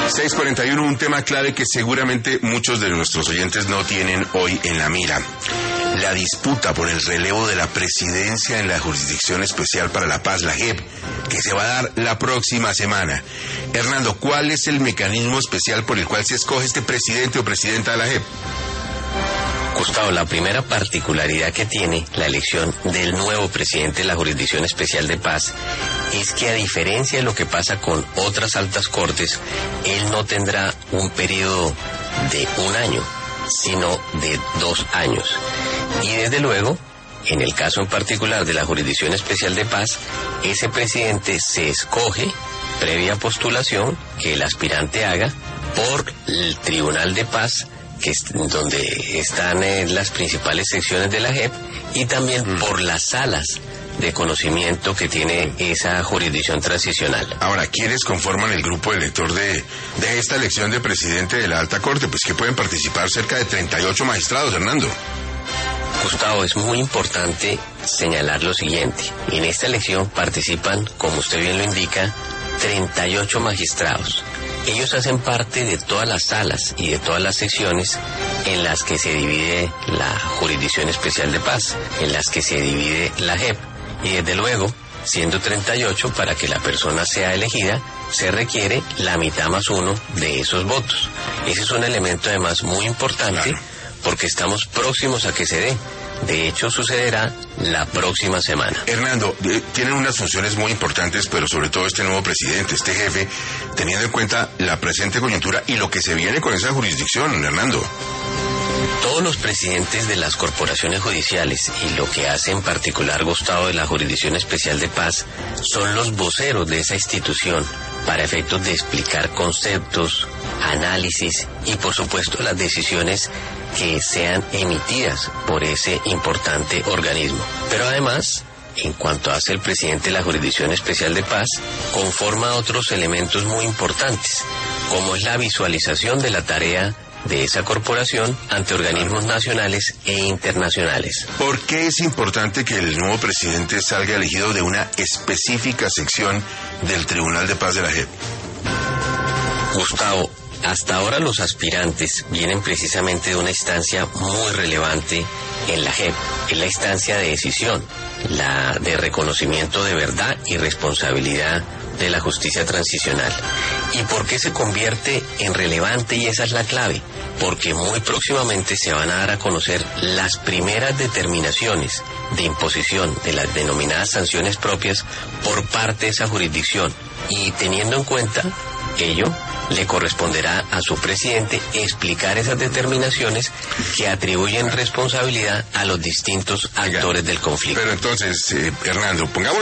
6:41, un tema clave que seguramente muchos de nuestros oyentes no tienen hoy en la mira. La disputa por el relevo de la presidencia en la Jurisdicción Especial para la Paz, la JEP, que se va a dar la próxima semana. Hernando, ¿cuál es el mecanismo especial por el cual se escoge este presidente o presidenta de la JEP? Gustavo, la primera particularidad que tiene la elección del nuevo presidente de la Jurisdicción Especial de Paz es que, a diferencia de lo que pasa con otras altas cortes, él no tendrá un periodo de 1 año, sino de 2 años. Y desde luego, en el caso en particular de la Jurisdicción Especial de Paz, ese presidente se escoge previa postulación que el aspirante haga por el Tribunal de Paz, que es donde están las principales secciones de la JEP, y también por las salas de conocimiento que tiene esa jurisdicción transicional. Ahora, ¿quiénes conforman el grupo elector de esta elección de presidente de la Alta Corte? Pues que pueden participar cerca de 38 magistrados, Hernando. Gustavo, es muy importante señalar lo siguiente. En esta elección participan, como usted bien lo indica, 38 magistrados. Ellos hacen parte de todas las salas y de todas las secciones en las que se divide la Jurisdicción Especial de Paz, en las que se divide la JEP. Y desde luego, siendo 38, para que la persona sea elegida, se requiere la mitad más 1 de esos votos. Ese es un elemento además muy importante, porque estamos próximos a que se dé. De hecho, sucederá la próxima semana. Hernando, tienen unas funciones muy importantes, pero sobre todo este nuevo presidente, este jefe, teniendo en cuenta la presente coyuntura y lo que se viene con esa jurisdicción, Hernando. Todos los presidentes de las corporaciones judiciales, y lo que hace en particular Gustavo de la Jurisdicción Especial de Paz, son los voceros de esa institución para efectos de explicar conceptos, análisis y por supuesto las decisiones que sean emitidas por ese importante organismo. Pero además, en cuanto hace el presidente de la Jurisdicción Especial de Paz, conforma otros elementos muy importantes, como es la visualización de la tarea de esa corporación ante organismos nacionales e internacionales. ¿Por qué es importante que el nuevo presidente salga elegido de una específica sección del Tribunal de Paz de la JEP? Gustavo, hasta ahora los aspirantes vienen precisamente de una instancia muy relevante en la JEP, es la instancia de decisión, la de reconocimiento de verdad y responsabilidad de la justicia transicional. ¿Y por qué se convierte en relevante? Y esa es la clave, porque muy próximamente se van a dar a conocer las primeras determinaciones de imposición de las denominadas sanciones propias por parte de esa jurisdicción, y teniendo en cuenta ello, le corresponderá a su presidente explicar esas determinaciones que atribuyen responsabilidad a los distintos actores del conflicto. Pero entonces, Hernando, pongamos